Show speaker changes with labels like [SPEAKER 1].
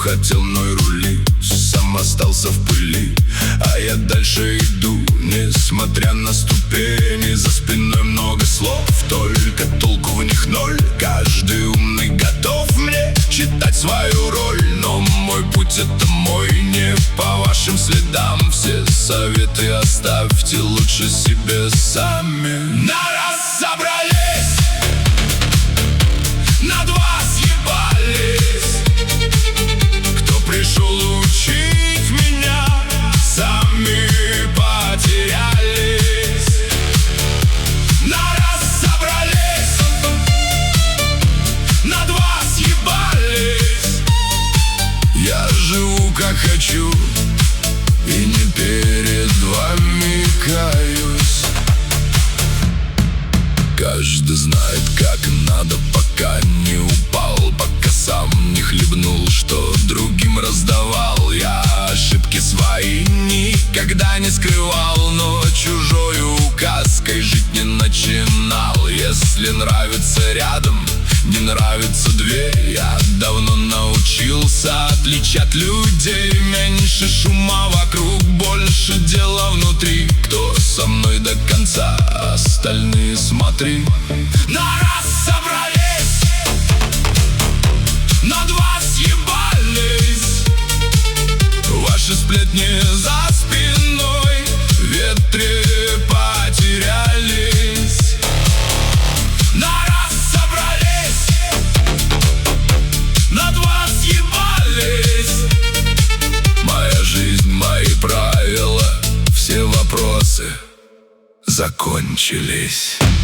[SPEAKER 1] хотел мной рулить, сам остался в пыли. А я дальше иду, несмотря на ступени. За спиной много слов, только толку в них ноль. Каждый умный готов мне читать свою роль, но мой путь — это мой, не по вашим следам. Все советы оставьте лучше себе сами. На раз собрались, на два съебались. Кто пришел учить меня, сами потерялись. На раз собрались, на два съебались. Я живу как хочу и не перед вами каюсь. Каждый знает, как надо, пока не упал, пока сам не хлебнул, что другим раздавал. Я ошибки свои никогда не скрывал, но чужой указкой жить не начинал. Если нравится рядом, не нравится дверь. Я давно научился отличать людей. Меньше шума вокруг, больше дела внутри. Кто со мной до конца, остальные смотри. На раз собрались, на два съебались. Ваши сплетни за спиной в ветре потерялись. На раз собрались, на два съебались. Моя жизнь, мои правила, все вопросы закончились.